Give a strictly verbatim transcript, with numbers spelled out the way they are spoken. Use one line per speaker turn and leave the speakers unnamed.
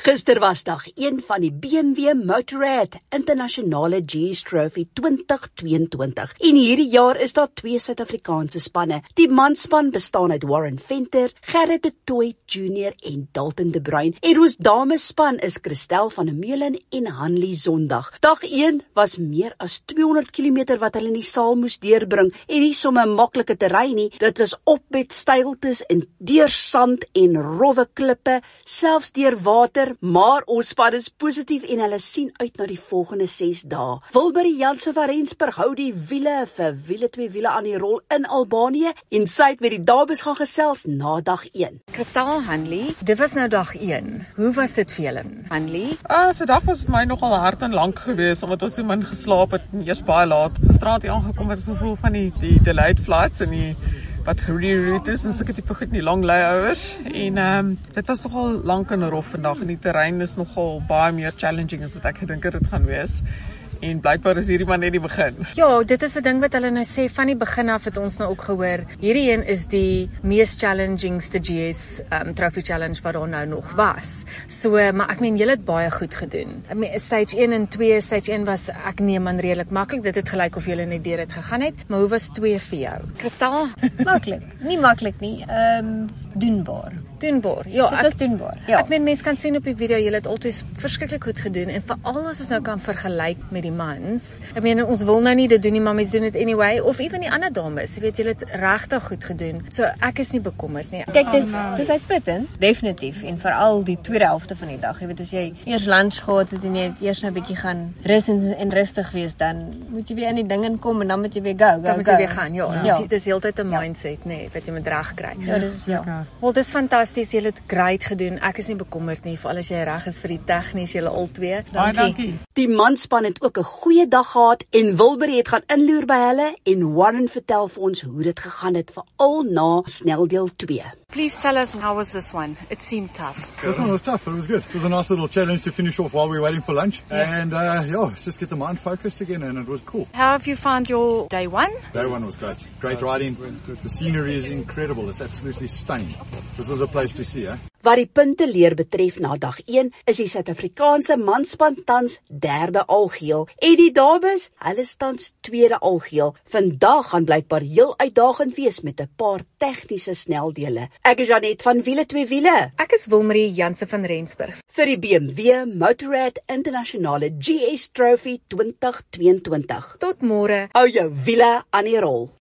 Gister was dag een van die B M W Motorrad Internasionale G S Trophy twintig tweeëntwintig. En hierdie jaar is daar twee Suid-Afrikaanse spanne. Die manspan bestaan uit Warren Venter, Gerrit de Tooy Junior en Dalton de Bruin. En ons damespan is Christel van der Meulen en Hanlie Zondag. Dag een was meer as tweehonderd kilometer wat hulle in die saal moes deurbring. En nie sommer 'n maklike terrein nie. Dit was op met steiltes en deur sand en rowwe klippe, selfs deur water. Maar ons span is positief en hulle sien uit na die volgende ses dae. Wilbury Jansen van Rensburg hou die wiele vir wiele twee wiele aan die rol in Albanië en sy het met die dames gaan gesels na dag een.
Kristal, Hanlie, dit was nou dag een. Hoe was dit vir julle, Hanlie?
Uh, vandag was vir my nogal hard en lank geweest omdat ons so min geslaap het en eers baie laat gisterand hier aangekom het, soveel van die die delayed flights en die wat gereroute is en sulke tipe goed in die long layovers. En um, dit was nogal lank en rof vandag en die terrein is nogal baie meer challenging as wat ek gedink het dit gaan wees. En blykbaar is hierdie maar net die begin.
Ja, dit is 'n ding wat hulle nou sê van die begin af het ons nou ook gehoor. Hierdie een is die mees challengingste G S um, Trophy Challenge wat daar nou nog was. So, maar ek meen julle het baie goed gedoen. Ek meen stage een en twee, stage een was ek neem aan redelik maklik. Dit het gelyk of julle net deur dit gegaan het, maar hoe was twee vir jou? Kristal,
maklik. Nie maklik nie. Ehm um, doenbaar.
Doenbaar. Ja,
dit was
ek,
doenbaar. Ja.
Ek meen mense kan sien op die video julle het altyd verskriklik goed gedoen en veral as ons nou kan vergelyk met die mans. Ek meen ons wil nou nie dit doen nie, maar mense doen dit anyway of ewen die ander dames. Jy weet julle het regtig goed gedoen. So ek is nie bekommerd nie.
Kyk, dis dis uitputtend, definitief en veral die tweede helfte van die dag. Jy weet as jy eers lunch gehad het en jy eers nou 'n bietjie gaan rus en, en rustig wees, dan moet jy weer in die ding inkom en dan moet jy weer go, go,
dan moet
go.
jy weer gaan. Ja,
ja.
dis dis heeltyd 'n
ja.
mindset, nê, nee, wat jy moet reg kry.
Ja, dis ja.
Wel, dis fantasties. Julle het great gedoen. Ek is nie bekommerd nie, veral as jy reg is vir die tegnies, julle al twee.
Dankie. dankie.
Die manspan het ook 'n goeie dag gehad en Wilbury het gaan inloer by hulle en Warren vertel vir ons hoe dit gegaan het veral na sneldeel twee.
Please tell us, how was this one? It seemed tough.
This one was tough. It was good. It was a nice little challenge to finish off while we were waiting for lunch.
Yeah.
And uh, yeah, let's just get the mind focused again, and it was cool.
How have you found your day one?
Day one was great. Great riding. The scenery is incredible. It's absolutely stunning. This is a place to see, eh?
Wat die punte leer betref na dag een, is die Suid-Afrikaanse manspan tans derde algeheel en die dames, hulle tans tweede algeheel. Vandag gaan blykbaar heel uitdagend wees met 'n paar tegniese sneldele. Ek is Janet van Wiele twee Wiele.
Ek is Wilbury Jansen van Rensburg.
Vir die B M W Motorrad Internasionale G S Trophy twintig tweeëntwintig.
Tot môre.
Hou jou wiele aan die rol.